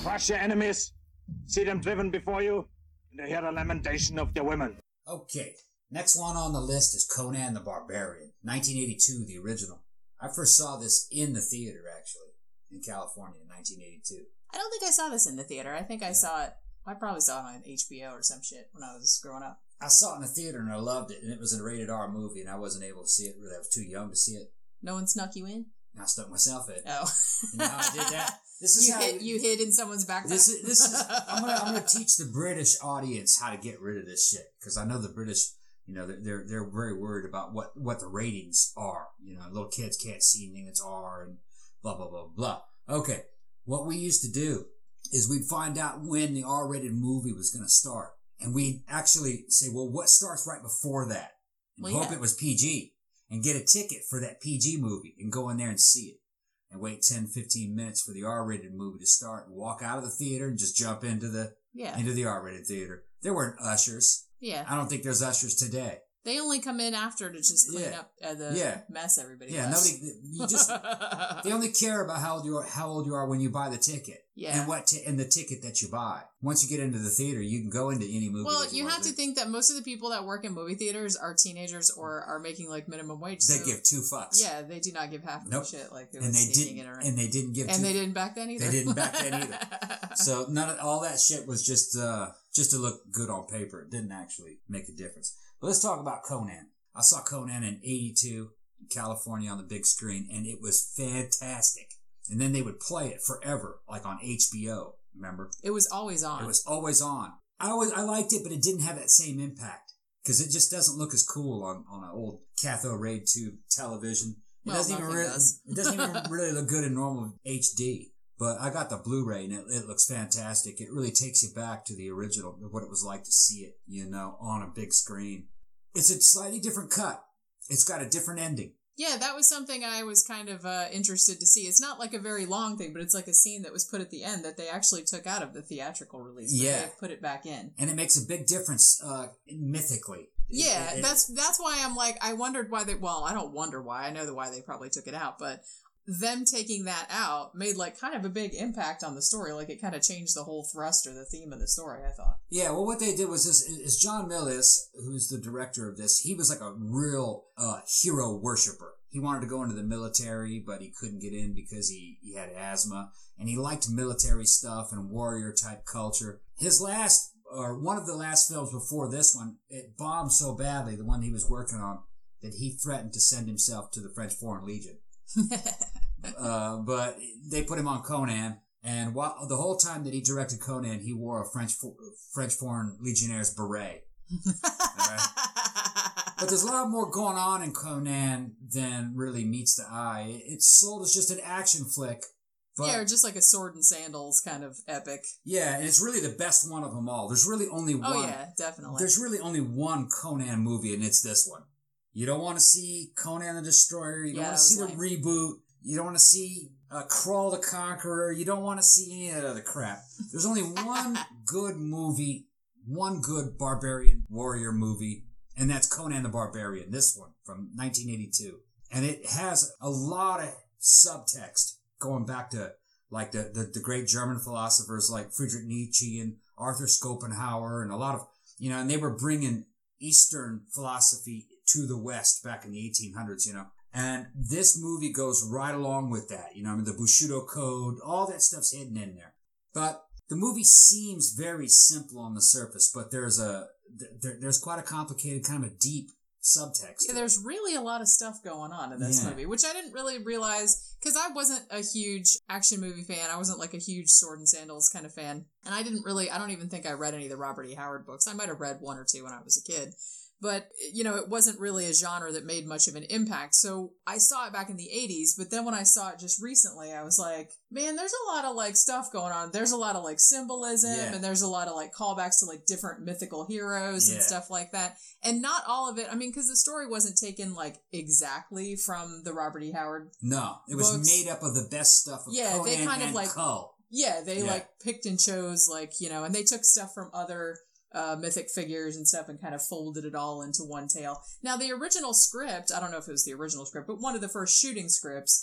Crush your enemies, see them driven before you, and hear the lamentation of their women. Okay, next one on the list is Conan the Barbarian, 1982, the original. I first saw this in the theater, actually, in California in 1982. I don't think I saw this in the theater. I think I saw it, I probably saw it on HBO or some shit when I was growing up. I saw it in the theater and I loved it, and it was a rated R movie, and I wasn't able to see it. Really, I was too young to see it. No one snuck you in? And I stuck myself in. Oh. You know how I did that? This is you hid in someone's backpack? This is I'm gonna teach the British audience how to get rid of this shit, because I know the British, you know, they're very worried about what the ratings are. You know, little kids can't see anything that's R and blah blah blah blah. Okay, what we used to do is we'd find out when the R-rated movie was going to start, and we'd actually say, well, what starts right before that? And hope it was PG, and get a ticket for that PG movie and go in there and see it, and wait 10, 15 minutes for the R-rated movie to start, and walk out of the theater and just jump into the R-rated theater. There weren't ushers. Yeah. I don't think there's ushers today. They only come in after to just clean up the mess everybody does. They only care about how old you are when you buy the ticket. Yeah. And the ticket that you buy. Once you get into the theater, you can go into any movie. Well, you have to think that most of the people that work in movie theaters are teenagers or are making like minimum wage. They give two fucks. Yeah, they do not give half a shit like they were sneaking it around. And they didn't give. And they didn't back then either. They didn't back then either. So all that shit was just to look good on paper. It didn't actually make a difference. But let's talk about Conan. I saw Conan in 82 in California on the big screen, and it was fantastic. And then they would play it forever, like on HBO, remember? It was always on. It was always on. I liked it, but it didn't have that same impact, because it just doesn't look as cool on an old cathode ray tube television. It doesn't even really look good in normal HD. But I got the Blu-ray, and it looks fantastic. It really takes you back to the original, what it was like to see it, you know, on a big screen. It's a slightly different cut. It's got a different ending. Yeah, that was something I was kind of interested to see. It's not like a very long thing, but it's like a scene that was put at the end that they actually took out of the theatrical release. But they put it back in. And it makes a big difference mythically. Yeah, that's why I'm like, I wondered why I don't wonder why. I know why they probably took it out, but them taking that out made like kind of a big impact on the story. Like it kind of changed the whole thrust or the theme of the story, I thought. Yeah, well, what they did was this is John Milius, who's the director of this, he was like a real hero worshiper. He wanted to go into the military, but he couldn't get in because he had asthma, and he liked military stuff and warrior type culture. One of the last films before this one, it bombed so badly, the one he was working on, that he threatened to send himself to the French Foreign Legion. But they put him on Conan, and the whole time that he directed Conan, he wore a French Foreign Legionnaire's beret. Right? But there's a lot more going on in Conan than really meets the eye. It's sold as just an action flick. Or just like a sword and sandals kind of epic. Yeah, and it's really the best one of them all. There's really only one. Oh yeah, definitely. There's really only one Conan movie, and it's this one. You don't want to see Conan the Destroyer. You don't want to see the reboot. You don't want to see Crawl the Conqueror. You don't want to see any of that other crap. There's only one good movie, one good barbarian warrior movie, and that's Conan the Barbarian, this one from 1982. And it has a lot of subtext going back to like the great German philosophers like Friedrich Nietzsche and Arthur Schopenhauer, and a lot of, you know, and they were bringing Eastern philosophy to the West back in the 1800s, you know. And this movie goes right along with that, you know. I mean, the Bushido Code, all that stuff's hidden in there. But the movie seems very simple on the surface, but there's quite a complicated, kind of a deep subtext. Yeah, there's really a lot of stuff going on in this movie, which I didn't really realize, because I wasn't a huge action movie fan. I wasn't like a huge sword and sandals kind of fan. And I don't even think I read any of the Robert E. Howard books. I might have read one or two when I was a kid. But, you know, it wasn't really a genre that made much of an impact. So I saw it back in the 80s, but then when I saw it just recently, I was like, man, there's a lot of like stuff going on. There's a lot of like symbolism, and there's a lot of like callbacks to like different mythical heroes and stuff like that. And not all of it, I mean, because the story wasn't taken like exactly from the Robert E. Howard No, it was books. Made up of the best stuff of Conan they kind of and like Kull. Yeah, they like picked and chose, like, you know, and they took stuff from other mythic figures and stuff and kind of folded it all into one tale. Now, the original script, I don't know if it was the original script, but one of the first shooting scripts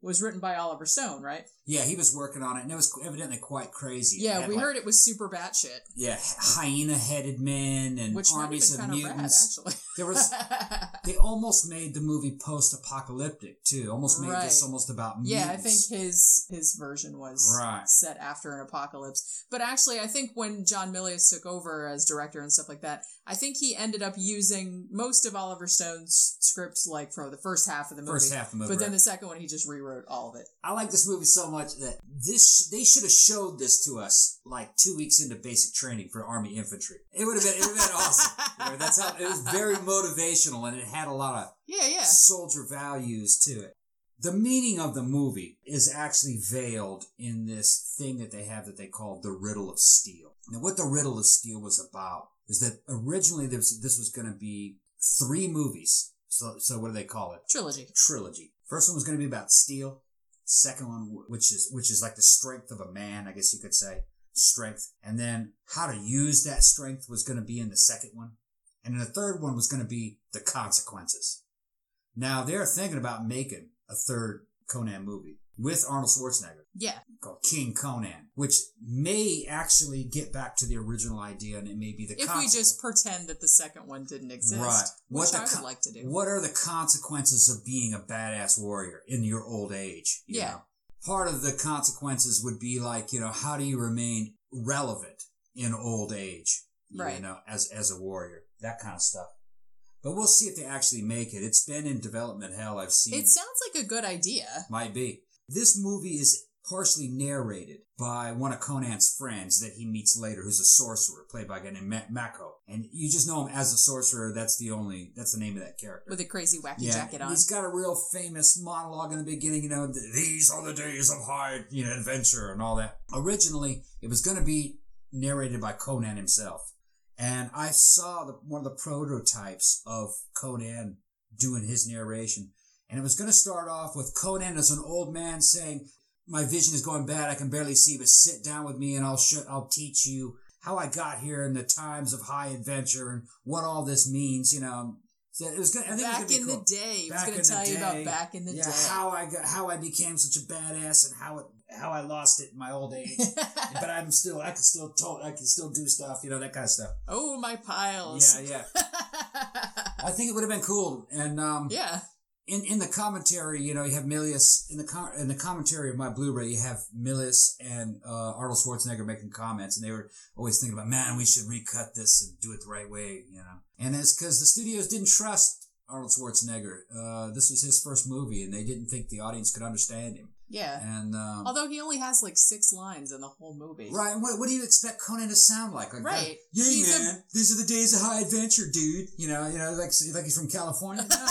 was written by Oliver Stone, right? Yeah, he was working on it, and it was evidently quite crazy. Yeah, we heard it was super batshit. Yeah, hyena-headed men and which armies of mutants. Rad, actually. There was, they almost made the movie post-apocalyptic too. Almost made this almost about mutants. Yeah, I think his version was set after an apocalypse. But actually, I think when John Milius took over as director and stuff like that, I think he ended up using most of Oliver Stone's scripts, like for the first half of the movie. But then the second one, he just rewrote all of it. I like this movie so much that they should have showed this to us like 2 weeks into basic training for Army infantry. It would have been awesome. You know, that's how it was very motivational, and it had a lot of soldier values to it. The meaning of the movie is actually veiled in this thing that they have that they call the Riddle of Steel. Now, what the Riddle of Steel was about is that originally this was going to be 3 movies. So what do they call it? Trilogy. First one was going to be about steel. Second one, which is like the strength of a man, I guess you could say. Strength. And then how to use that strength was going to be in the second one. And then the third one was going to be the consequences. Now, they're thinking about making a third Conan movie with Arnold Schwarzenegger. Yeah. Called King Conan, which may actually get back to the original idea, and it may be the if we just pretend that the second one didn't exist. Right. Which I would like to do. What are the consequences of being a badass warrior in your old age? You know? Part of the consequences would be like, you know, how do you remain relevant in old age? You know, as a warrior. That kind of stuff. But we'll see if they actually make it. It's been in development hell. I've seen. It sounds like a good idea. Might be. This movie is partially narrated by one of Conan's friends that he meets later, who's a sorcerer, played by a guy named Mako. And you just know him as a sorcerer. That's the name of that character. With a crazy wacky jacket on. He's got a real famous monologue in the beginning, you know, these are the days of hard, you know, adventure and all that. Originally, it was going to be narrated by Conan himself. And I saw one of the prototypes of Conan doing his narration. And it was going to start off with Conan as an old man saying, my vision is going bad, I can barely see, but sit down with me and I'll teach you how I got here in the times of high adventure and what all this means, you know. So it was good. I think back it was gonna be in cool. the day. He was going to tell you about back in the day. How I became such a badass and how I lost it in my old age. But I can still do stuff, you know, that kind of stuff. Oh, my piles. Yeah. I think it would have been cool. And in the commentary, you know, you have Milius in the commentary of my Blu-ray. You have Milius and Arnold Schwarzenegger making comments, and they were always thinking about, man, we should recut this and do it the right way, you know. And it's because the studios didn't trust Arnold Schwarzenegger. This was his first movie, and they didn't think the audience could understand him. Yeah. And although he only has like 6 lines in the whole movie. Right. And what do you expect Conan to sound like? Right. Yeah, man. These are the days of high adventure, dude. You know, like he's from California. No.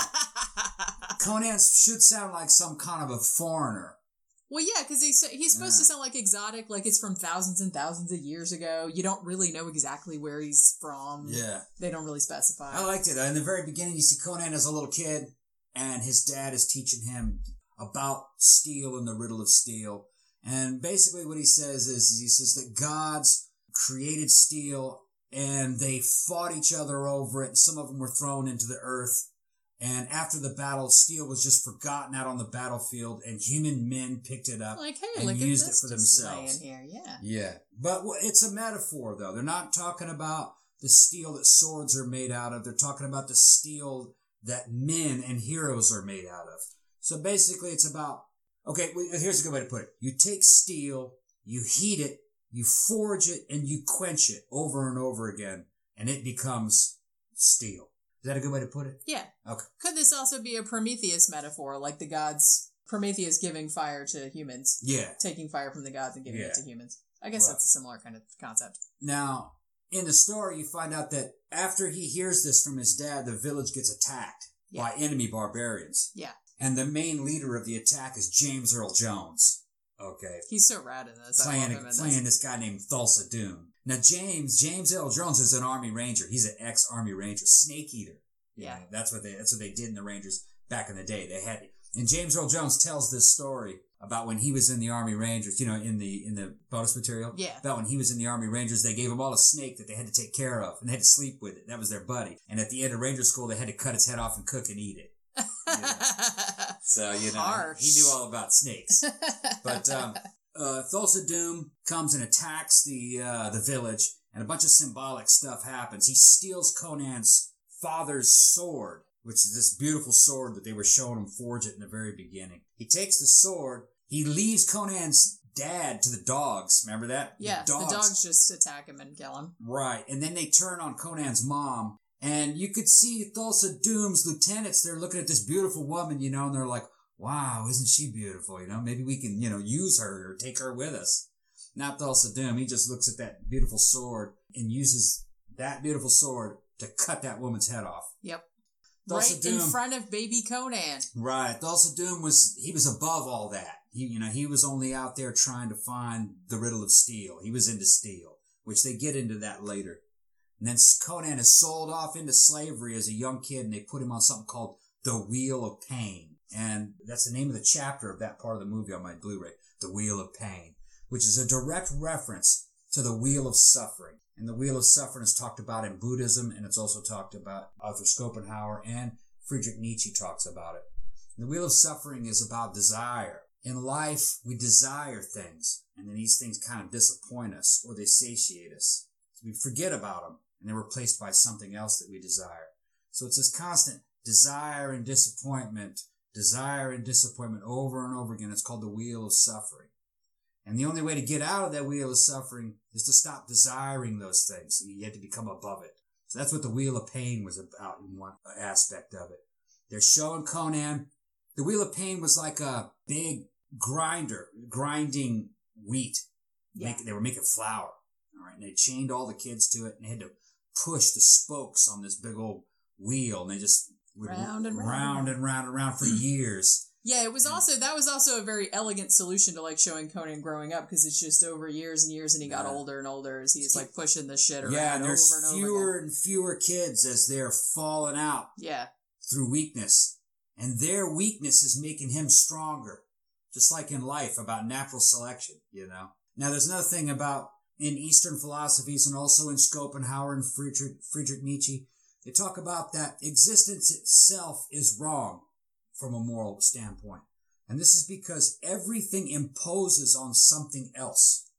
Conan should sound like some kind of a foreigner. Well, yeah, because he's supposed to sound like exotic, like it's from thousands and thousands of years ago. You don't really know exactly where he's from. Yeah. They don't really specify. I liked it. In the very beginning, you see Conan as a little kid, and his dad is teaching him about steel and the riddle of steel. And basically what he says that gods created steel, and they fought each other over it, and some of them were thrown into the earth. And after the battle, steel was just forgotten out on the battlefield, and human men picked it up and used it for themselves. Here. Yeah. But it's a metaphor, though. They're not talking about the steel that swords are made out of. They're talking about the steel that men and heroes are made out of. So basically, it's about, okay, here's a good way to put it. You take steel, you heat it, you forge it, and you quench it over and over again, and it becomes steel. Is that a good way to put it? Yeah. Okay. Could this also be a Prometheus metaphor, like the gods, Prometheus giving fire to humans? Yeah. Taking fire from the gods and giving it to humans. I guess that's a similar kind of concept. Now, in the story, you find out that after he hears this from his dad, the village gets attacked by enemy barbarians. Yeah. And the main leader of the attack is James Earl Jones. Okay. He's so rad in this. Playing this guy named Thulsa Doom. Now, James Earl Jones is an Army Ranger. He's an ex-Army Ranger, Snake Eater. Yeah. That's what they did in the Rangers back in the day. And James Earl Jones tells this story about when he was in the Army Rangers, you know, in the bonus material. Yeah. About when he was in the Army Rangers, they gave him all a snake that they had to take care of, and they had to sleep with it. That was their buddy. And at the end of Ranger School, they had to cut its head off and cook and eat it. So, Harsh. he knew all about snakes. But Thulsa Doom comes and attacks the village, and a bunch of symbolic stuff happens. He steals Conan's father's sword, which is this beautiful sword that they were showing him forge it in the very beginning. He takes the sword. He leaves Conan's dad to the dogs. Remember that? Yeah, the dogs just attack him and kill him. Right, and then they turn on Conan's mom, and you could see Thulsa Doom's lieutenants, they're looking at this beautiful woman, and they're like, wow, isn't she beautiful, maybe we can, use her or take her with us. Not Thulsa Doom, he just looks at that beautiful sword and uses that beautiful sword to cut that woman's head off. Yep. Thulsa right Doom, in front of baby Conan. Right, Thulsa Doom was above all that. He was only out there trying to find the riddle of steel. He was into steel, which they get into that later. And then Conan is sold off into slavery as a young kid, and they put him on something called The Wheel of Pain. And that's the name of the chapter of that part of the movie on my Blu-ray, The Wheel of Pain, which is a direct reference to the Wheel of Suffering. And the Wheel of Suffering is talked about in Buddhism, and it's also talked about Arthur Schopenhauer, and Friedrich Nietzsche talks about it. And the Wheel of Suffering is about desire. In life, we desire things, and then these things kind of disappoint us, or they satiate us. So we forget about them, and they're replaced by something else that we desire. So it's this constant desire and disappointment over and over again. It's called the Wheel of Suffering. And the only way to get out of that wheel of suffering is to stop desiring those things. You have to become above it. So that's what the Wheel of Pain was about in one aspect of it. They're showing Conan. The Wheel of Pain was like a big grinder, grinding wheat. Yeah. They were making flour. All right. And they chained all the kids to it, and they had to push the spokes on this big old wheel, and they just would round and round for years. Yeah, that was also a very elegant solution to showing Conan growing up, because it's just over years and years, and he got older and older as he's pushing the shit around. Yeah, and there's over and fewer and fewer kids as they're falling out. Yeah. Through weakness. And their weakness is making him stronger. Just like in life, about natural selection, Now, there's another thing about in Eastern philosophies, and also in Schopenhauer and Friedrich Nietzsche, they talk about that existence itself is wrong from a moral standpoint. And this is because everything imposes on something else,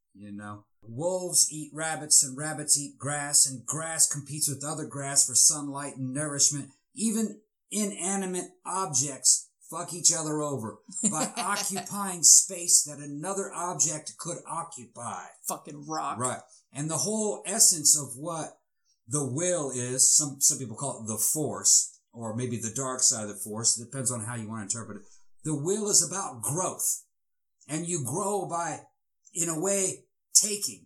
Wolves eat rabbits, and rabbits eat grass, and grass competes with other grass for sunlight and nourishment. Even inanimate objects fuck each other over by occupying space that another object could occupy. Fucking rock. Right. And the whole essence of what the will is, some people call it the force, or maybe the dark side of the force. It depends on how you want to interpret it. The will is about growth. And you grow by, in a way, taking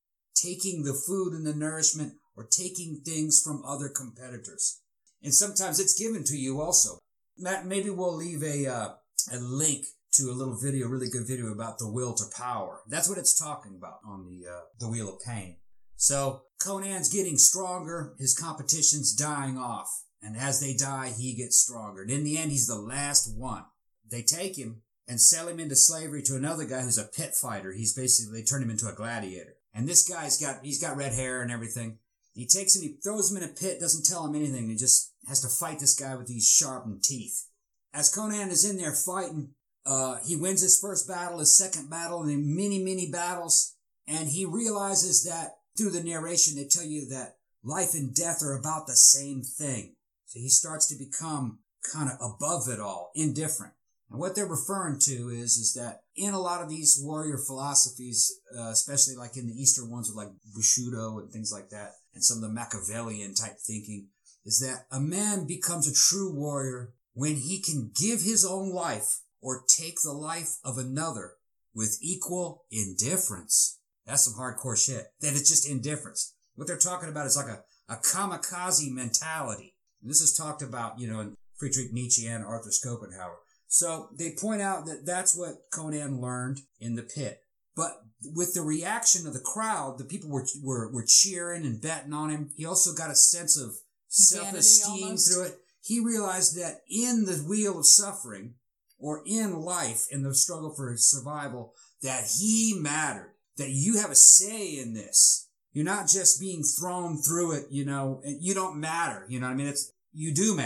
the food and the nourishment, or taking things from other competitors. And sometimes it's given to you also. Matt, maybe we'll leave a link to a little video, really good video about the will to power. That's what it's talking about on the Wheel of Pain. So Conan's getting stronger, his competition's dying off. And as they die, he gets stronger. And in the end, he's the last one. They take him and sell him into slavery to another guy who's a pit fighter. They turn him into a gladiator. And this guy's got red hair and everything. He takes him, he throws him in a pit, doesn't tell him anything. He just has to fight this guy with these sharpened teeth. As Conan is in there fighting, he wins his first battle, his second battle, and then many, many battles. And he realizes that through the narration, they tell you that life and death are about the same thing. So he starts to become kind of above it all, indifferent. And what they're referring to is that in a lot of these warrior philosophies, especially like in the Eastern ones with like Bushido and things like that, and some of the Machiavellian type thinking, is that a man becomes a true warrior when he can give his own life or take the life of another with equal indifference. That's some hardcore shit. That it's just indifference. What they're talking about is like a kamikaze mentality. And this is talked about, in Friedrich Nietzsche and Arthur Schopenhauer. So they point out that that's what Conan learned in the pit. But with the reaction of the crowd, the people were cheering and betting on him. He also got a sense of self-esteem through it. He realized that in the wheel of suffering, or in life, in the struggle for survival, that he mattered, that you have a say in this. You're not just being thrown through it, you don't matter. You know what I mean? You do matter.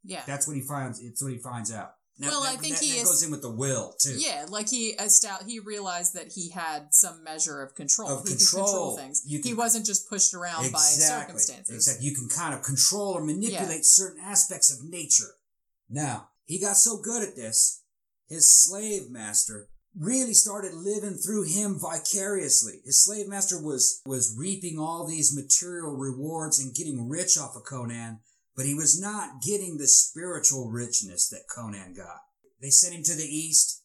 Yeah. That's what he finds. It's what he finds out. Now, well, I think that goes in with the will too. Yeah, like he realized that he had some measure of control. He could control things. He wasn't just pushed around by circumstances. Exactly. You can kind of control or manipulate certain aspects of nature. Now, he got so good at this, his slave master really started living through him vicariously. His slave master was reaping all these material rewards and getting rich off of Conan, but he was not getting the spiritual richness that Conan got. They sent him to the east.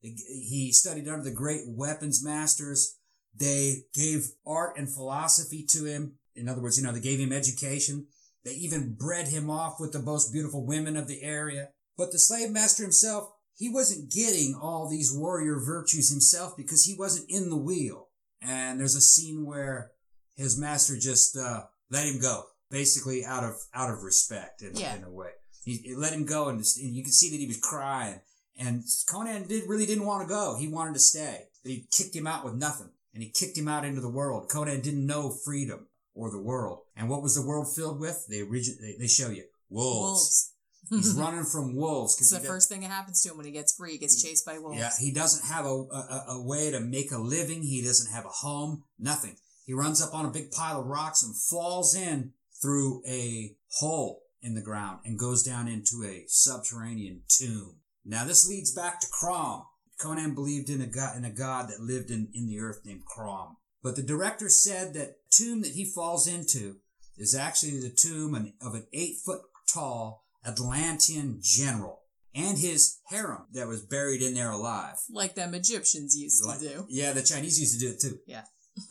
He studied under the great weapons masters. They gave art and philosophy to him. In other words, they gave him education. They even bred him off with the most beautiful women of the area. But the slave master himself, he wasn't getting all these warrior virtues himself because he wasn't in the wheel. And there's a scene where his master just let him go, basically out of respect in a way. He let him go, and you could see that he was crying. And Conan really didn't want to go. He wanted to stay. But he kicked him out with nothing. And he kicked him out into the world. Conan didn't know freedom or the world. And what was the world filled with? They show you. Wolves. He's running from wolves. It's the first thing that happens to him when he gets free. He gets chased by wolves. Yeah, he doesn't have a way to make a living. He doesn't have a home. Nothing. He runs up on a big pile of rocks and falls in through a hole in the ground and goes down into a subterranean tomb. Now this leads back to Crom. Conan believed in a god that lived in the earth named Crom. But the director said that the tomb that he falls into is actually the tomb of an 8-foot tall Atlantean general and his harem that was buried in there alive. Like them Egyptians used to do. Yeah, the Chinese used to do it too. Yeah.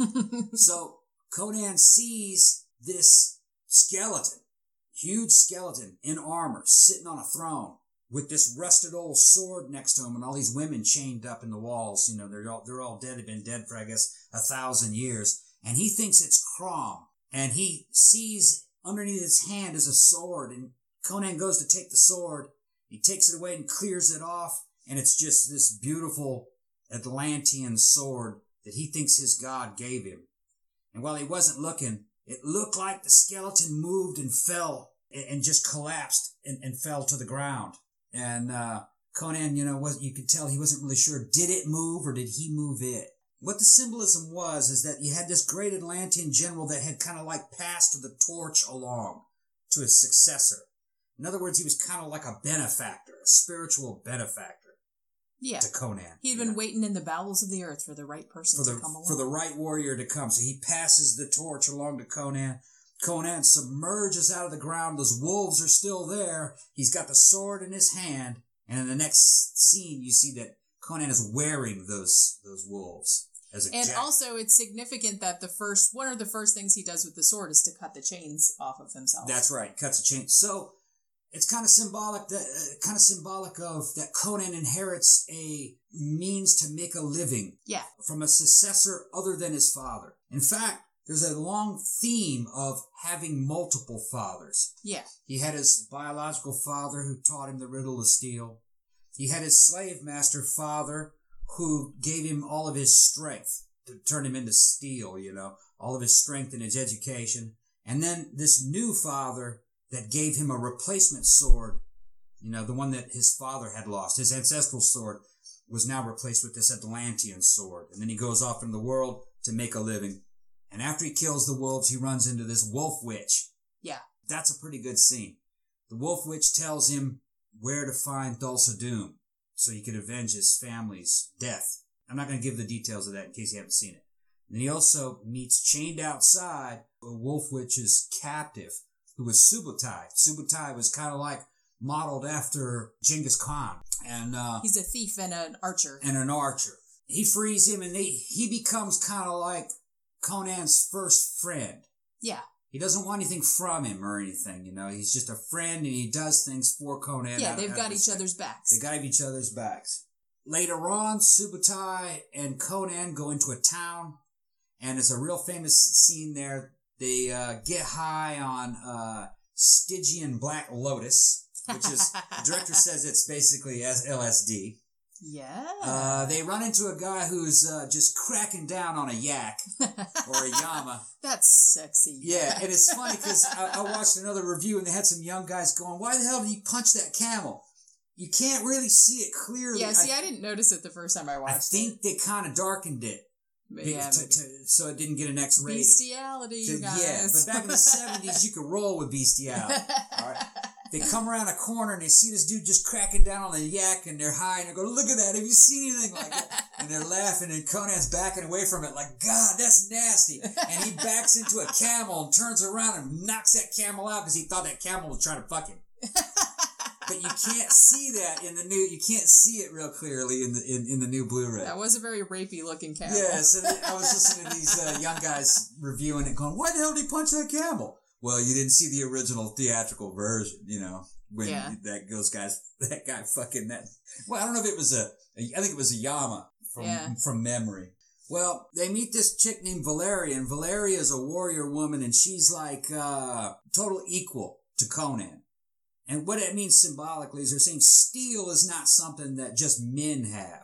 So Conan sees this skeleton, huge skeleton in armor, sitting on a throne with this rusted old sword next to him and all these women chained up in the walls. They're all dead. They've been dead for, I guess, 1,000 years. And he thinks it's Crom. And he sees underneath his hand is a sword, and Conan goes to take the sword. He takes it away and clears it off, and it's just this beautiful Atlantean sword that he thinks his god gave him. And while he wasn't looking, it looked like the skeleton moved and fell and just collapsed and fell to the ground. And Conan, you could tell he wasn't really sure, did it move or did he move it? What the symbolism was is that you had this great Atlantean general that had kind of like passed the torch along to his successor. In other words, he was kind of like a benefactor, a spiritual benefactor to Conan. He'd been waiting in the bowels of the earth for the right person to come along. For the right warrior to come. So he passes the torch along to Conan. Conan submerges out of the ground. Those wolves are still there. He's got the sword in his hand. And in the next scene, you see that Conan is wearing those wolves as a jacket. Also, it's significant that one of the first things he does with the sword is to cut the chains off of himself. That's right. Cuts the chain. So it's kind of symbolic of that Conan inherits a means to make a living from a successor other than his father. In fact, there's a long theme of having multiple fathers. Yeah. He had his biological father who taught him the riddle of steel. He had his slave master father who gave him all of his strength to turn him into steel, all of his strength and his education. And then this new father that gave him a replacement sword, the one that his father had lost. His ancestral sword was now replaced with this Atlantean sword. And then he goes off into the world to make a living. And after he kills the wolves, he runs into this wolf witch. Yeah. That's a pretty good scene. The wolf witch tells him where to find Thulsa Doom so he could avenge his family's death. I'm not going to give the details of that in case you haven't seen it. And he also meets chained outside a wolf witch's captive who was Subutai. Subutai was kind of like modeled after Genghis Khan. And he's a thief and an archer. He frees him and he becomes kind of like Conan's first friend. Yeah. He doesn't want anything from him or anything, He's just a friend and he does things for Conan. Yeah, they've got each other's backs. They got each other's backs. Later on, Subutai and Conan go into a town, and it's a real famous scene there. They get high on Stygian Black Lotus, which is, the director says it's basically LSD. Yeah. They run into a guy who's just cracking down on a yak or a llama. That's sexy. Yeah, and it's funny because I watched another review and they had some young guys going, "Why the hell did he punch that camel?" You can't really see it clearly. Yeah, see, I didn't notice it the first time I watched it. I think they kind of darkened it. Yeah, so it didn't get an X rating. Bestiality, you guys. Yeah, but back in the 70s, you could roll with bestiality. All right? They come around a corner and they see this dude just cracking down on the yak and they're high and they go, "Look at that, have you seen anything like that?" And they're laughing and Conan's backing away from it like, "God, that's nasty." And he backs into a camel and turns around and knocks that camel out because he thought that camel was trying to fuck him. But you can't see that in the new. You can't see it real clearly in the new Blu-ray. That was a very rapey looking camel. Yeah, so I was listening to these young guys reviewing it, going, "Why the hell did he punch that camel?" Well, you didn't see the original theatrical version, when that guy fucking that. Well, I don't know if it was I think it was a llama from memory. Well, they meet this chick named Valeria, and Valeria is a warrior woman, and she's like total equal to Conan. And what it means symbolically is they're saying steel is not something that just men have.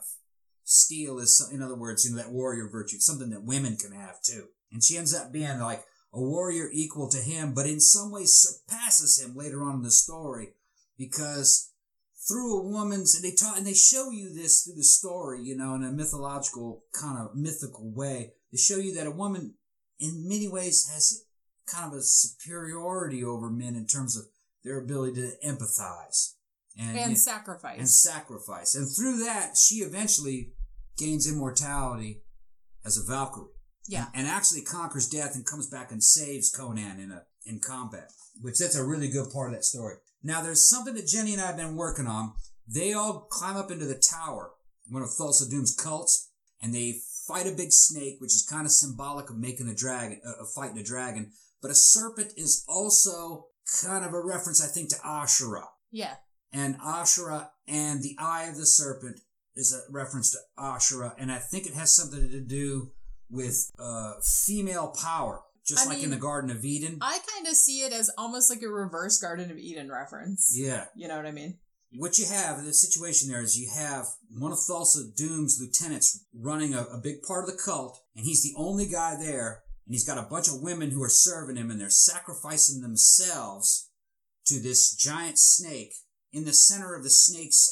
Steel is, in other words, that warrior virtue, something that women can have too. And she ends up being like a warrior equal to him, but in some ways surpasses him later on in the story, because through a woman's, and they show you this through the story, in a mythological kind of mythical way. They show you that a woman in many ways has kind of a superiority over men in terms of their ability to empathize and sacrifice. And through that, she eventually gains immortality as a Valkyrie. Yeah. And actually conquers death and comes back and saves Conan in combat, which that's a really good part of that story. Now, there's something that Jenny and I have been working on. They all climb up into the tower, one of Thulsa Doom's cults, and they fight a big snake, which is kind of symbolic of making fighting a dragon. But a serpent is also kind of a reference, I think, to Ashura. Yeah. And Ashura and the Eye of the Serpent is a reference to Ashura, and I think it has something to do with female power, like in the Garden of Eden. I kind of see it as almost like a reverse Garden of Eden reference. Yeah. You know what I mean? What you have, the situation there is you have one of Thulsa Doom's lieutenants running a big part of the cult, and he's the only guy there. And he's got a bunch of women who are serving him, and they're sacrificing themselves to this giant snake. In the center of the snake's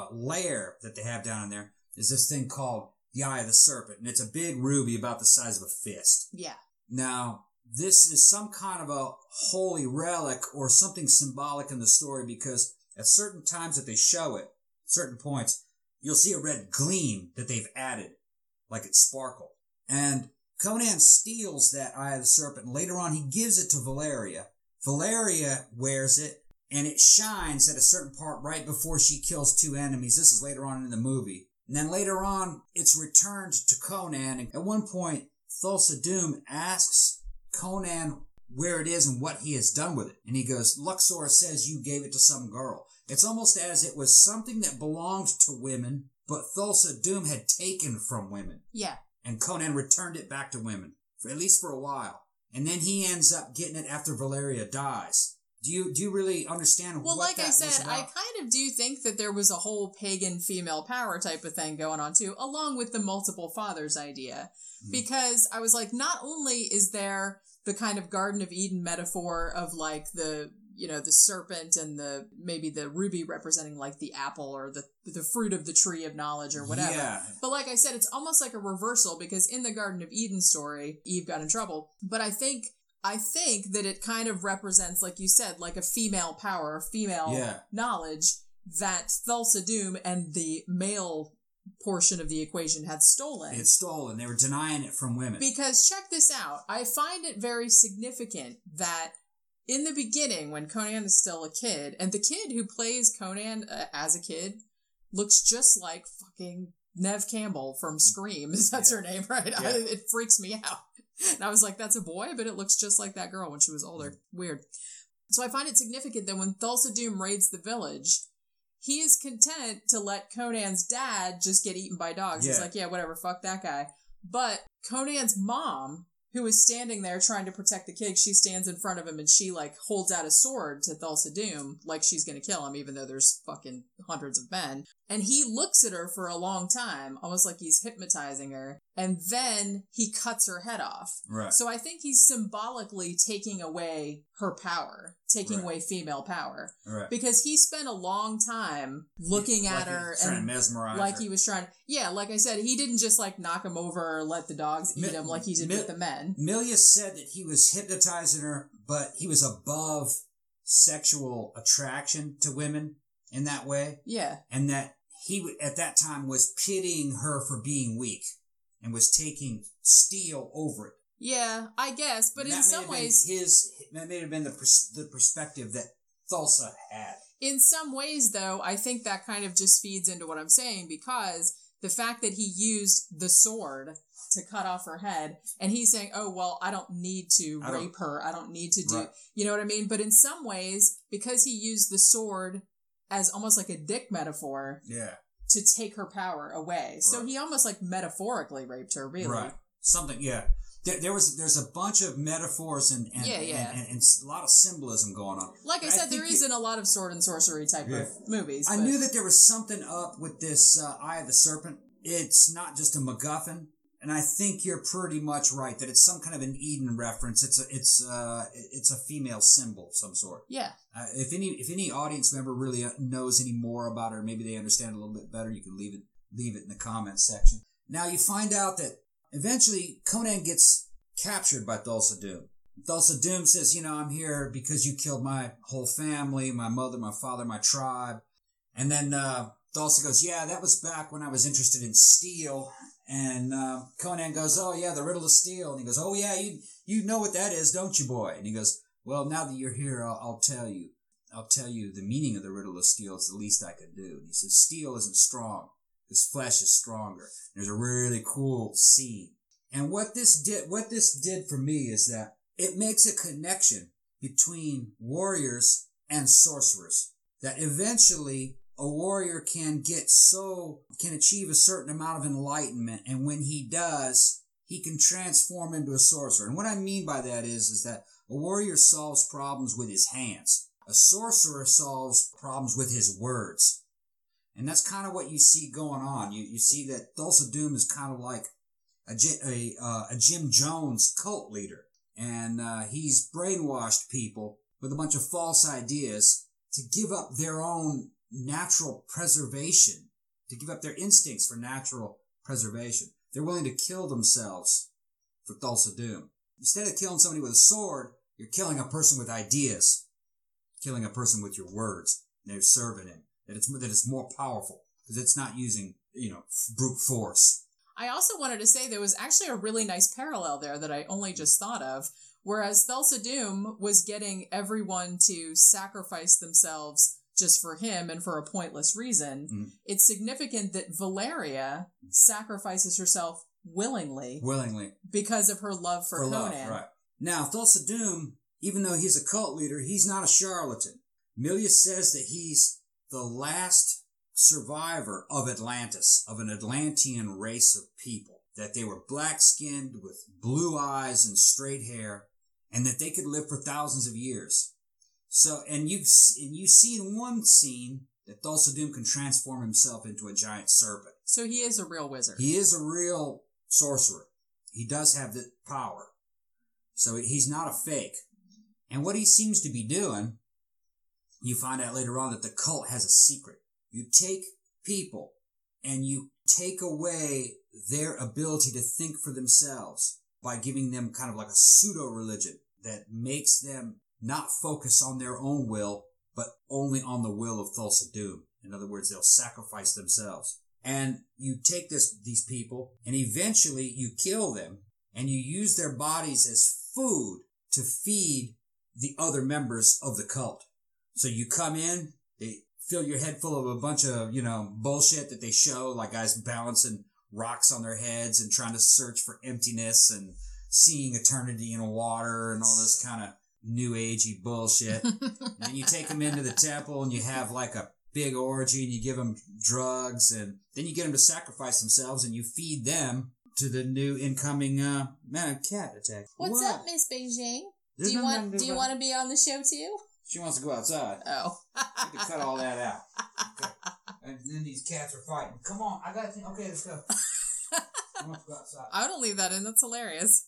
lair that they have down in there is this thing called the Eye of the Serpent. And it's a big ruby about the size of a fist. Yeah. Now, this is some kind of a holy relic or something symbolic in the story, because at certain times that they show it, certain points, you'll see a red gleam that they've added, like it sparkled. And Conan steals that Eye of the Serpent, and later on he gives it to Valeria. Valeria wears it, and it shines at a certain part right before she kills two enemies. This is later on in the movie. And then later on, it's returned to Conan, and at one point, Thulsa Doom asks Conan where it is and what he has done with it. And he goes, "Luxor says you gave it to some girl." It's almost as it was something that belonged to women, but Thulsa Doom had taken from women. Yeah. And Conan returned it back to women, at least for a while. And then he ends up getting it after Valeria dies. Do you really understand what that was about? Well, like I said, I kind of do think that there was a whole pagan female power type of thing going on too, along with the multiple fathers idea. Because I was like, not only is there the kind of Garden of Eden metaphor of like the serpent and maybe the ruby representing like the apple or the fruit of the tree of knowledge or whatever. Yeah. But like I said, it's almost like a reversal, because in the Garden of Eden story, Eve got in trouble. But I think that it kind of represents, like you said, like a female power, female knowledge that Thulsa Doom and the male portion of the equation had stolen. It's stolen. They were denying it from women. Because check this out. I find it very significant that in the beginning, when Conan is still a kid, and the kid who plays Conan as a kid looks just like fucking Neve Campbell from Scream. That's her name, right? Yeah. It freaks me out. And I was like, that's a boy, but it looks just like that girl when she was older. Weird. So I find it significant that when Thulsa Doom raids the village, he is content to let Conan's dad just get eaten by dogs. Yeah. He's like, yeah, whatever, fuck that guy. But Conan's mom, who is standing there trying to protect the kid, she stands in front of him and she like holds out a sword to Thulsa Doom like she's gonna kill him, even though there's fucking hundreds of men. And he looks at her for a long time, almost like he's hypnotizing her. And then he cuts her head off. Right. So I think he's symbolically taking away her power, taking away female power. Right. Because he spent a long time looking at her trying and to mesmerize like her. he was trying. Yeah, like I said, he didn't just like knock him over or let the dogs eat him like he did with the men. Milius said that he was hypnotizing her, but he was above sexual attraction to women in that way. Yeah. And that he, at that time, was pitying her for being weak and was taking steel over it. Yeah, I guess, but in some ways... That may have been the perspective that Thulsa had. In some ways, though, I think that kind of just feeds into what I'm saying, because the fact that he used the sword to cut off her head, and he's saying, oh, well, I don't need to rape her, I don't need to do... Right. You know what I mean? But in some ways, because he used the sword as almost like a dick metaphor... Yeah. To take her power away. Right. So he almost like metaphorically raped her, really. Right. Something, yeah. There's a bunch of metaphors and a lot of symbolism going on. Like I said, there isn't a lot of sword and sorcery type of movies. I knew that there was something up with this Eye of the Serpent. It's not just a MacGuffin, and I think you're pretty much right that it's some kind of an Eden reference. It's a female symbol of some sort. Yeah. If any audience member really knows any more about her, maybe they understand a little bit better, you can leave it in the comments section. Now you find out that eventually Conan gets captured by Thulsa Doom. Thulsa Doom says, I'm here because you killed my whole family, my mother, my father, my tribe. And then Thulsa goes, yeah, that was back when I was interested in steel. And Conan goes, oh, yeah, the riddle of steel. And he goes, oh, yeah, you know what that is, don't you, boy? And he goes, well, now that you're here, I'll tell you. I'll tell you the meaning of the riddle of steel. It's the least I can do. And he says, steel isn't strong. His flesh is stronger. There's a really cool scene. And what this did for me is that it makes a connection between warriors and sorcerers. That eventually a warrior can achieve a certain amount of enlightenment. And when he does, he can transform into a sorcerer. And what I mean by that is that a warrior solves problems with his hands. A sorcerer solves problems with his words. And that's kind of what you see going on. You see that Thulsa Doom is kind of like a Jim Jones cult leader. And he's brainwashed people with a bunch of false ideas to give up their own natural preservation, to give up their instincts for natural preservation. They're willing to kill themselves for Thulsa Doom. Instead of killing somebody with a sword, you're killing a person with ideas, killing a person with your words. They're serving him. That it's more powerful because it's not using, brute force. I also wanted to say there was actually a really nice parallel there that I only just thought of. Whereas Thulsa Doom was getting everyone to sacrifice themselves just for him and for a pointless reason, it's significant that Valeria sacrifices herself willingly because of her love for Conan. Love, right. Now, Thulsa Doom, even though he's a cult leader, he's not a charlatan. Milius says that he's the last survivor of Atlantis, of an Atlantean race of people, that they were black-skinned with blue eyes and straight hair, and that they could live for thousands of years. So, and you see in one scene that Thulsa Doom can transform himself into a giant serpent. So he is a real wizard. He is a real sorcerer. He does have the power. So he's not a fake. And what he seems to be doing, you find out later on that the cult has a secret. You take people and you take away their ability to think for themselves by giving them kind of like a pseudo-religion that makes them not focus on their own will, but only on the will of Thulsa Doom. In other words, they'll sacrifice themselves. And you take these people and eventually you kill them and you use their bodies as food to feed the other members of the cult. So you come in, they fill your head full of a bunch of, bullshit that they show, like guys balancing rocks on their heads and trying to search for emptiness and seeing eternity in water and all this kind of new agey bullshit. And you take them into the temple and you have like a big orgy and you give them drugs and then you get them to sacrifice themselves and you feed them to the new incoming cat attack. What's up, Miss Beijing? Do you want to be on the show too? She wants to go outside. Oh. We can cut all that out. Okay. And then these cats are fighting. Come on, I got to think. Okay, let's go. She wants to go outside. I don't leave that in. That's hilarious.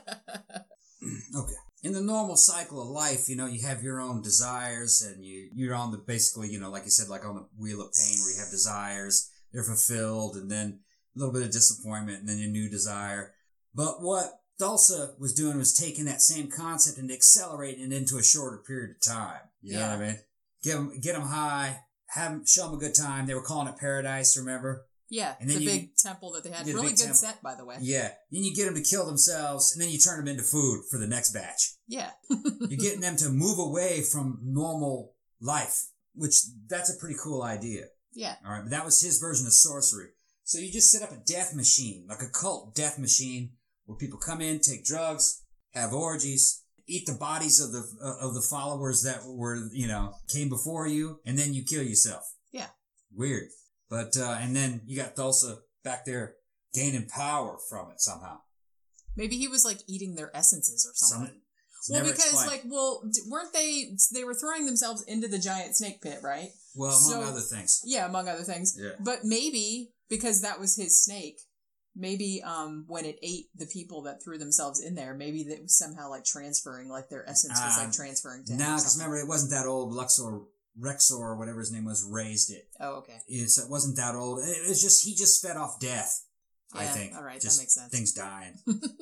Okay. In the normal cycle of life, you have your own desires, and you're on the, basically, like you said, like on the wheel of pain where you have desires, they're fulfilled, and then a little bit of disappointment, and then your new desire. But what Thulsa was doing was taking that same concept and accelerating it into a shorter period of time. You know what I mean? Get them high, show them a good time. They were calling it paradise, remember? Yeah, and then the big temple that they had. Really good set, by the way. Yeah. Then you get them to kill themselves, and then you turn them into food for the next batch. Yeah. You're getting them to move away from normal life, which that's a pretty cool idea. Yeah. All right, but that was his version of sorcery. So you just set up a death machine, like a cult death machine, where people come in, take drugs, have orgies, eat the bodies of the followers that were, came before you, and then you kill yourself. Yeah. Weird. But, and then you got Thulsa back there gaining power from it somehow. Maybe he was like eating their essences or something. Well, because explained. Weren't they were throwing themselves into the giant snake pit, right? Well, among other things. Yeah, among other things. Yeah. But maybe, because that was his snake, maybe when it ate the people that threw themselves in there, maybe that was somehow like transferring, like their essence was like transferring to him. No, because remember, it wasn't that old. Rexor, or whatever his name was, raised it. Oh, okay. So it wasn't that old. It was just, he just fed off death, I think. All right, just that makes sense. Things dying.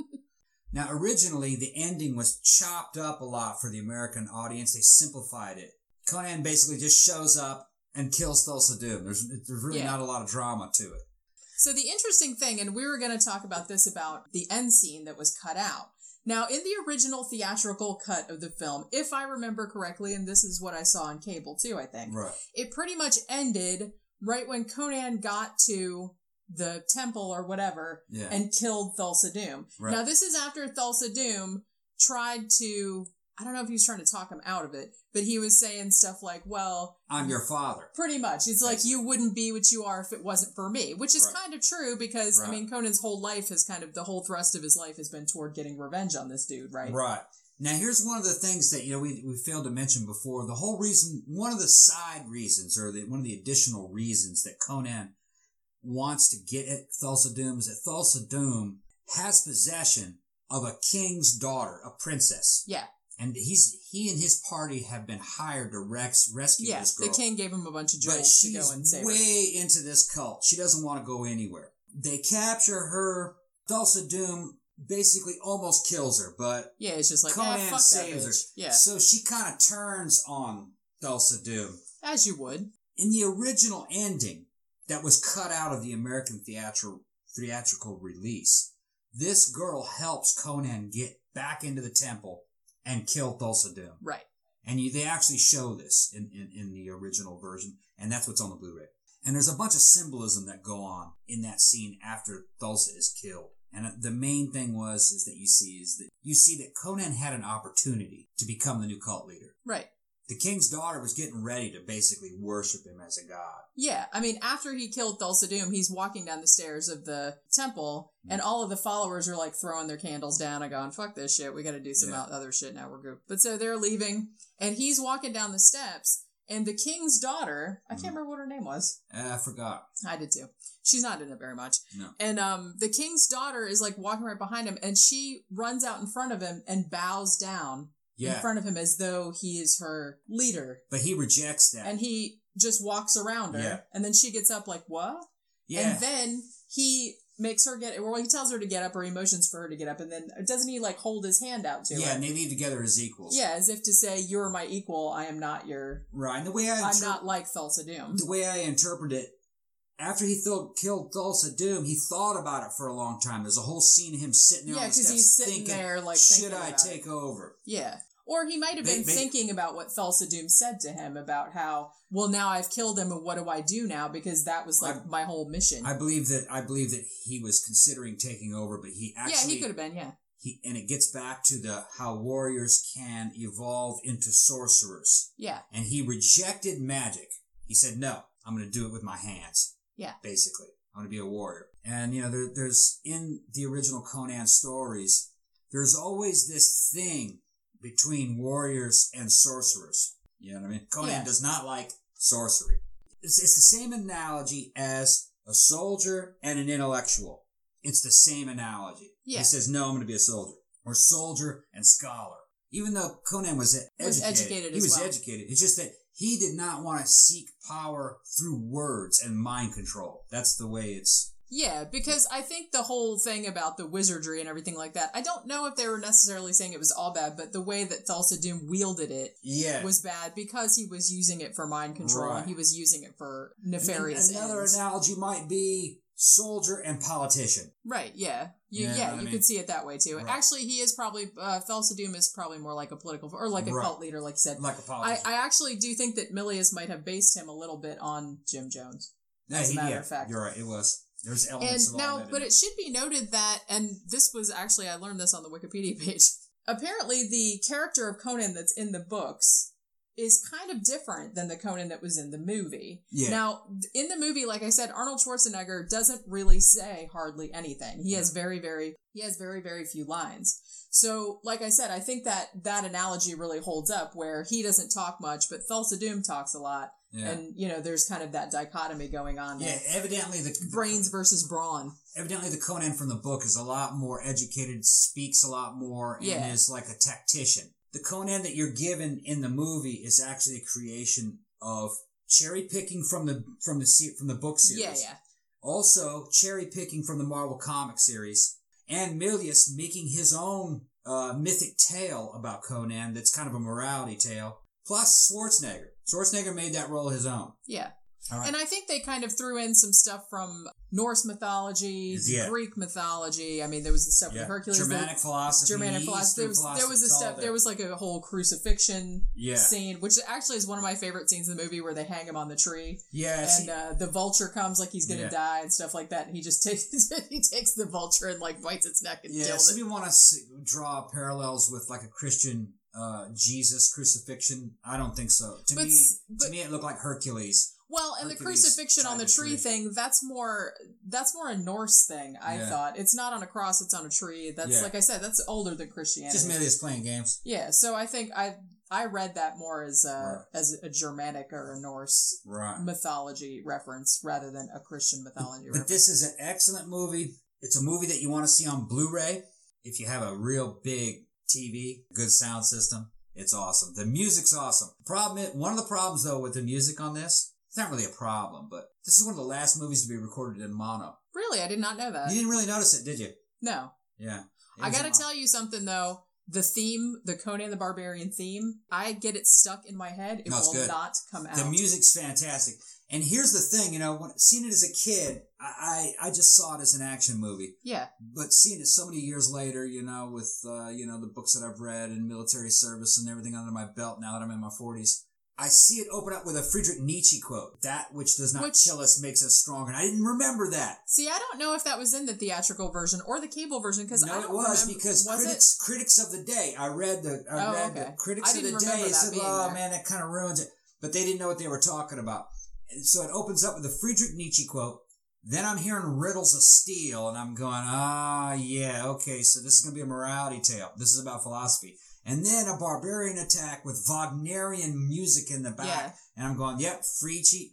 Now, originally, the ending was chopped up a lot for the American audience. They simplified it. Conan basically just shows up and kills Thulsa Doom. There's really not a lot of drama to it. So the interesting thing, and we were going to talk about this, about the end scene that was cut out. Now, in the original theatrical cut of the film, if I remember correctly, and this is what I saw on cable too, I think, right, it pretty much ended right when Conan got to the temple or whatever and killed Thulsa Doom. Right. Now, this is after Thulsa Doom tried to, I don't know if he was trying to talk him out of it, but he was saying stuff like, well, I'm your father. Pretty much. It's like, you wouldn't be what you are if it wasn't for me, which is kind of true because, I mean, Conan's whole life has the whole thrust of his life has been toward getting revenge on this dude, right? Right. Now, here's one of the things that, we failed to mention before. The whole reason, one of the side reasons, or one of the additional reasons that Conan wants to get at Thulsa Doom is that Thulsa Doom has possession of a king's daughter, a princess. Yeah. And he and his party have been hired to rescue this girl. The king gave him a bunch of jewels to go and save her. She's way into this cult. She doesn't want to go anywhere. They capture her. Thulsa Doom basically almost kills her, but it's just like, Conan fuck saves that bitch. her. Yeah. So she kind of turns on Thulsa Doom. As you would. In the original ending that was cut out of the American theatrical release, this girl helps Conan get back into the temple and kill Thulsa Doom. Right. And they actually show this in the original version, and that's what's on the Blu-ray. And there's a bunch of symbolism that go on in that scene after Thulsa is killed. And the main thing is that you see that Conan had an opportunity to become the new cult leader. Right. The king's daughter was getting ready to basically worship him as a god. Yeah, I mean, after he killed Thulsa Doom, he's walking down the stairs of the temple, and all of the followers are like throwing their candles down and going, fuck this shit, we gotta do some other shit now, we're good. But so they're leaving, and he's walking down the steps, and the king's daughter, I can't remember what her name was. I forgot. I did too. She's not in it very much. No. And the king's daughter is like walking right behind him, and she runs out in front of him and bows down in front of him as though he is her leader. But he rejects that. And he just walks around her. Yeah. And then she gets up like, what? Yeah. And then he makes her he tells her to get up, or he motions for her to get up. And then doesn't he like hold his hand out to her? Yeah, and they leave together as equals. Yeah, as if to say, you're my equal, I am not your... Right, and the way I'm not like Thulsa Doom. The way I interpret it, after he killed Thulsa Doom, he thought about it for a long time. There's a whole scene of him sitting there on the steps because he's sitting thinking, there like, should I take over? Yeah. Or he might have been thinking about what Thulsa Doom said to him about how, well, now I've killed him, and what do I do now? Because that was like my whole mission. I believe that he was considering taking over, but he actually... Yeah, he could have been, yeah. And it gets back to how warriors can evolve into sorcerers. Yeah. And he rejected magic. He said, no, I'm going to do it with my hands. Yeah. Basically. I'm going to be a warrior. And, there's, in the original Conan stories, there's always this thing between warriors and sorcerers. You know what I mean? Conan does not like sorcery. It's the same analogy as a soldier and an intellectual. It's the same analogy. Yeah. He says, no, I'm going to be a soldier. Or soldier and scholar. Even though Conan was educated. He was educated. It's just that he did not want to seek power through words and mind control. That's the way it's... Yeah, because I think the whole thing about the wizardry and everything like that, I don't know if they were necessarily saying it was all bad, but the way that Thulsa Doom wielded it was bad because he was using it for mind control and he was using it for nefarious ends. Another analogy might be soldier and politician. Right, yeah. You could see it that way too. Right. Actually, he is probably, Thulsa Doom is probably more like a political, or like a cult leader, like you said. Like a politician. I actually do think that Milius might have based him a little bit on Jim Jones. As a matter of fact. You're right, it was. There's elements of all that. But it should be noted that, and this was actually, I learned this on the Wikipedia page, apparently the character of Conan that's in the books is kind of different than the Conan that was in the movie. Yeah. Now, in the movie, like I said, Arnold Schwarzenegger doesn't really say hardly anything. He has very, very few lines. So, like I said, I think that analogy really holds up where he doesn't talk much, but Thulsa Doom talks a lot. Yeah. And, there's kind of that dichotomy going on there. Yeah, evidently the... brains versus brawn. Evidently the Conan from the book is a lot more educated, speaks a lot more, and is like a tactician. The Conan that you're given in the movie is actually a creation of cherry picking from the book series. Yeah. Also, cherry picking from the Marvel comic series. And Milius making his own mythic tale about Conan that's kind of a morality tale. Plus Schwarzenegger. Schwarzenegger made that role his own. Yeah. All right. And I think they kind of threw in some stuff from Norse mythology, Greek mythology. I mean, there was the stuff with Hercules. Germanic philosophy. There was like a whole crucifixion scene, which actually is one of my favorite scenes in the movie where they hang him on the tree. Yeah. And the vulture comes like he's going to die and stuff like that. And he just takes the vulture and like bites its neck and kills it. So we want to draw parallels with like a Christian Jesus crucifixion. I don't think so. To me, it looked like Hercules. Well, and the crucifixion on the tree thing, that's more a Norse thing, I thought. It's not on a cross, it's on a tree. That's, like I said, that's older than Christianity. Just Milius playing games. Yeah, so I think I read that more as a Germanic or a Norse mythology reference rather than a Christian mythology reference. But this is an excellent movie. It's a movie that you want to see on Blu-ray. If you have a real big TV, good sound system, it's awesome. The music's awesome. One of the problems, though, with the music on this, it's not really a problem, but this is one of the last movies to be recorded in mono. Really? I did not know that. You didn't really notice it, did you? No. Yeah. I gotta tell you something, though. The theme, the Conan the Barbarian theme, I get it stuck in my head. It will not come out. The music's fantastic. And here's the thing, when seeing it as a kid, I just saw it as an action movie. Yeah. But seeing it so many years later, with, the books that I've read and military service and everything under my belt now that I'm in my 40s, I see it open up with a Friedrich Nietzsche quote. That which does not kill us makes us stronger. And I didn't remember that. See, I don't know if that was in the theatrical version or the cable version because I don't remember. No, it was because critics of the day. I read the critics of the day said, "Oh man, that kind of ruins it." But they didn't know what they were talking about. And so it opens up with a Friedrich Nietzsche quote. Then I'm hearing riddles of steel, and I'm going, okay, so this is going to be a morality tale. This is about philosophy. And then a barbarian attack with Wagnerian music in the back. Yeah. And I'm going, Friedrich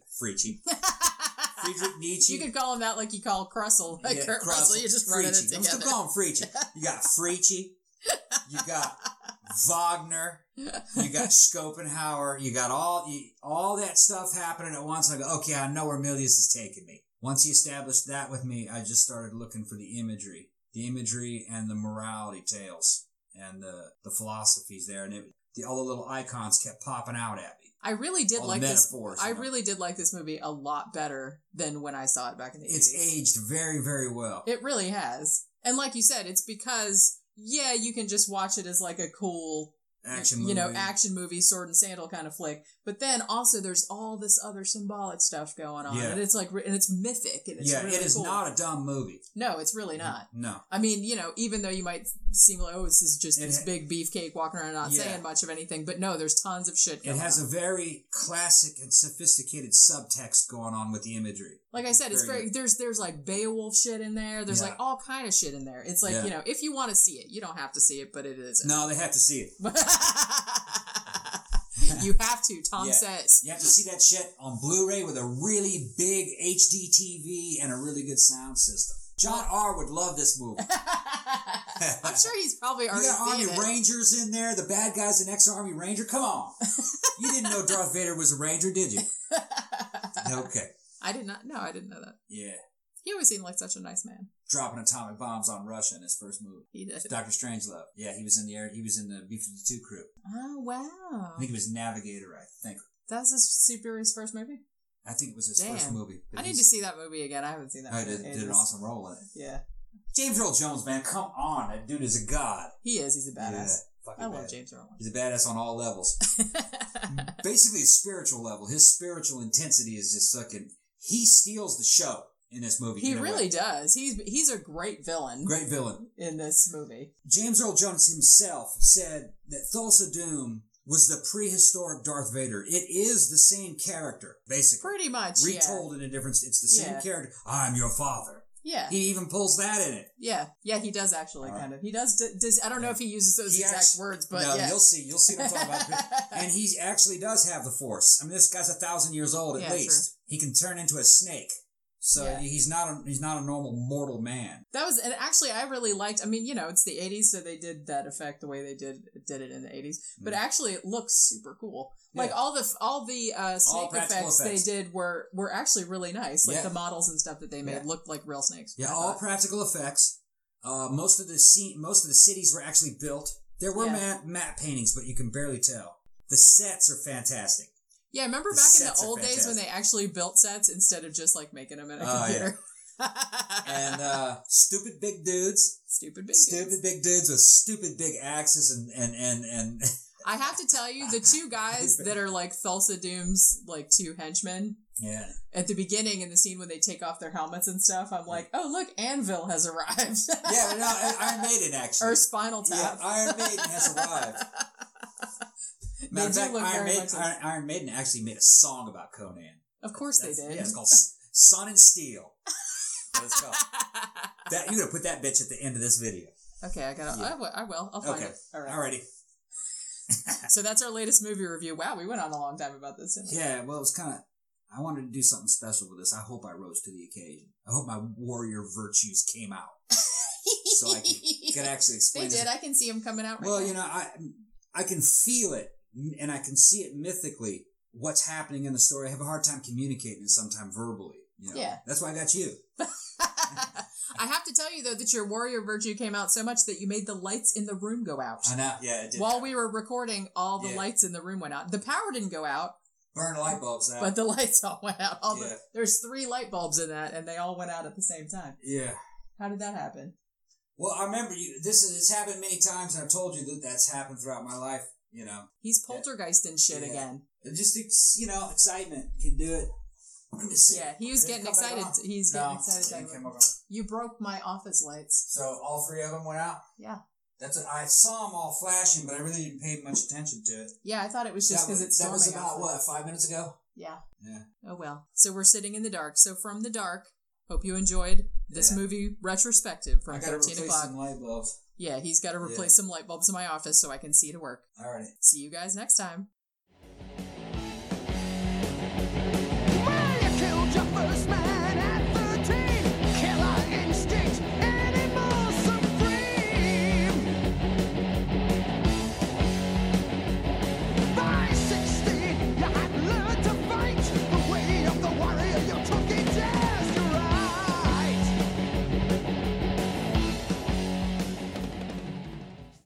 Nietzsche. You could call him that like you call Krusell. Like Kurt Russell, you're just running it together. I'm still calling him Friedrich. You got Friedrich. You got Wagner. You got Schopenhauer. You got all that stuff happening at once. I go, okay, I know where Milius is taking me. Once he established that with me, I just started looking for the imagery and the morality tales. And the philosophies there, and all the little icons kept popping out at me. I really did like this. I really did like this movie a lot better than when I saw it back in the 80s. It's aged very, very well. It really has. And like you said, it's because, you can just watch it as like a cool action movie, sword and sandal kind of flick. But then also there's all this other symbolic stuff going on. Yeah. And it's like, and it's mythic. And it's really it is not a dumb movie. No, it's really not. No. I mean, even though you might seem like, this is just this big beefcake walking around not saying much of anything. But no, there's tons of shit going on. It has a very classic and sophisticated subtext going on with the imagery. Like I said, it's very there's like Beowulf shit in there. There's like all kind of shit in there. It's like, if you want to see it, you don't have to see it, but it is. No, they have to see it. You have to. Tom says. You have to see that shit on Blu-ray with a really big HD TV and a really good sound system. John R. would love this movie. I'm sure he's probably already seen You got Army Rangers in there. The bad guy's an ex-Army Ranger. Come on. You didn't know Darth Vader was a Ranger, did you? Okay. I did not. No, I didn't know that. Yeah. He always seemed like such a nice man. Dropping atomic bombs on Russia in his first movie. He did. Dr. Strangelove. Yeah, he was in the air. He was in the B-52 crew. Oh, wow. I think he was Navigator, I think. That's his Super's first movie? I think it was his first movie. I need to see that movie again. I haven't seen that movie. Did an awesome role in it. Yeah. James Earl Jones, man, come on. That dude is a god. He is. He's a badass. Yeah, I love James Earl. He's a badass on all levels. Basically, his spiritual level. His spiritual intensity is just fucking... He steals the show in this movie. He really does. He's a great villain. Great villain. In this movie. James Earl Jones himself said that Thulsa Doom was the prehistoric Darth Vader. It is the same character, basically. Pretty much, retold in a different... It's the same character. I'm your father. Yeah. He even pulls that in it. Yeah. Yeah, he does actually, kind of. He does I don't know if he uses those exact words, but yeah. You'll see what I'm talking about. And he actually does have the Force. I mean, this guy's 1,000 years old at least. True. He can turn into a snake. So he's not a normal mortal man. And actually I really liked, I mean, it's the 80s, so they did that effect the way they did it in the 80s. But actually it looks super cool. Yeah. Like all the snake effects they did were actually really nice. Like the models and stuff that they made looked like real snakes. Yeah, all practical effects. Most of the cities were actually built. There were matte paintings, but you can barely tell. The sets are fantastic. Yeah, remember back in the old days when they actually built sets instead of just like making them in a computer? Yeah. And stupid big dudes. Stupid big dudes with stupid big axes and I have to tell you, the two guys that are like Thulsa Doom's like two henchmen. Yeah. At the beginning in the scene when they take off their helmets and stuff, I'm like, oh look, Anvil has arrived. Yeah, no, Iron Maiden actually. Or Spinal Tap. Yeah, Iron Maiden has arrived. Matter of fact, Iron Maiden actually made a song about Conan. Of course they did. Yeah, it's called Sun and Steel. That's what it's called. You're going to put that bitch at the end of this video. Okay, I will. I'll find it. All right. Alrighty. So that's our latest movie review. Wow, we went on a long time about this. Yeah, well, it was kind of... I wanted to do something special with this. I hope I rose to the occasion. I hope my warrior virtues came out. So I could actually explain They did. I can see them coming out right now. Well, I can feel it. And I can see it mythically, what's happening in the story. I have a hard time communicating it sometimes verbally. Yeah. That's why I got you. I have to tell you, though, that your warrior virtue came out so much that you made the lights in the room go out. I know. Yeah, it did. While we were recording, all the lights in the room went out. The power didn't go out. Burn light bulbs out. But the lights all went out. There's 3 light bulbs in that, and they all went out at the same time. Yeah. How did that happen? Well, I remember it's happened many times, and I've told you that's happened throughout my life. He's poltergeisting shit again. Just, excitement can do it. Yeah, he was getting excited. He's getting excited. You broke my office lights. So all 3 of them went out? Yeah. I saw them all flashing, but I really didn't pay much attention to it. Yeah, I thought it was just because it's storming. That was about, 5 minutes ago? Yeah. Yeah. Oh, well. So we're sitting in the dark. So from the dark, hope you enjoyed this movie retrospective from 13 o'clock. I gotta replace some light bulbs. Yeah, he's got to replace some light bulbs in my office so I can see to work. Alrighty. See you guys next time.